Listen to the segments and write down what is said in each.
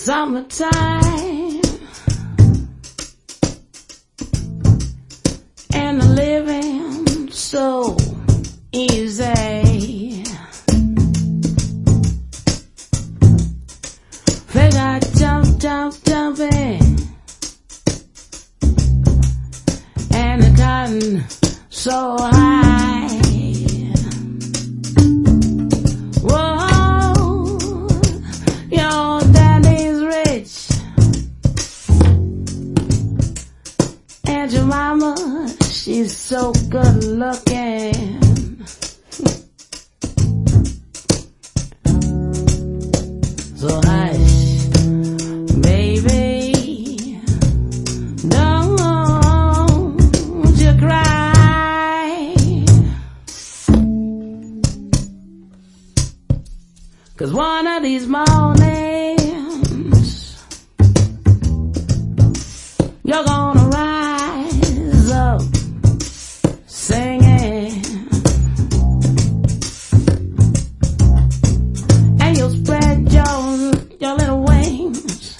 Summertime and the living so easy. Figure I jumping, and the cotton so high. Whoa, your daddy's rich, and your mama, she's so good looking. So hush, baby, don't you cry, 'cause one of these mornings you're gonna rise up singing, and you'll spread your little wings,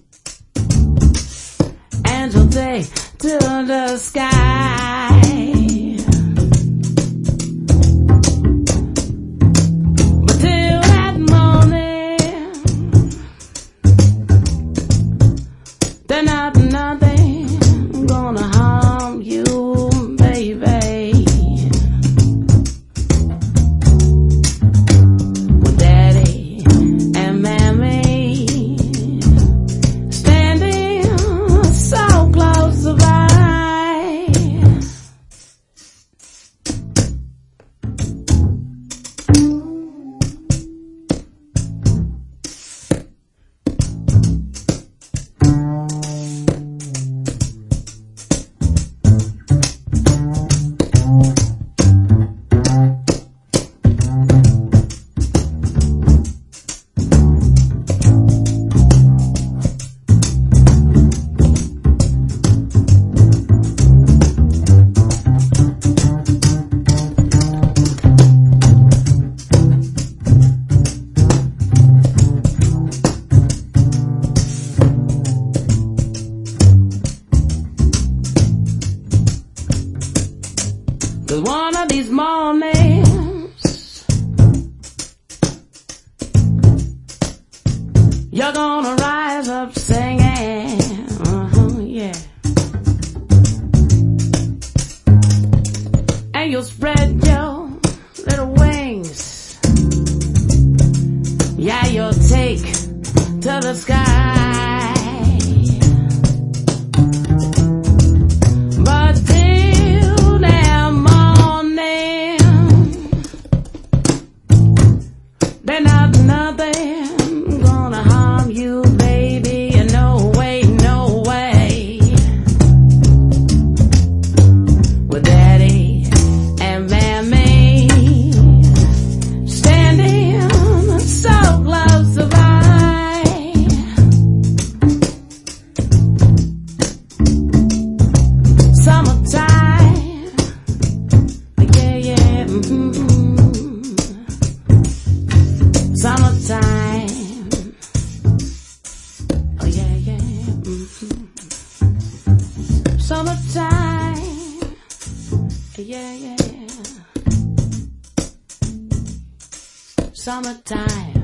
and you'll take to the sky. But till that morning, there's nothing gonna harm you, baby. With daddy and mammy standing so close by. Cause one of these mornings you're gonna rise up singing, yeah, and you'll spread your little wings, yeah, you'll take to the sky. But till that morning, there's nothing gonna harm you, baby. No way, no way. With daddy and mammy standing so close by. Summertime, yeah, yeah, summertime, oh yeah, yeah, summertime, yeah, yeah, summertime.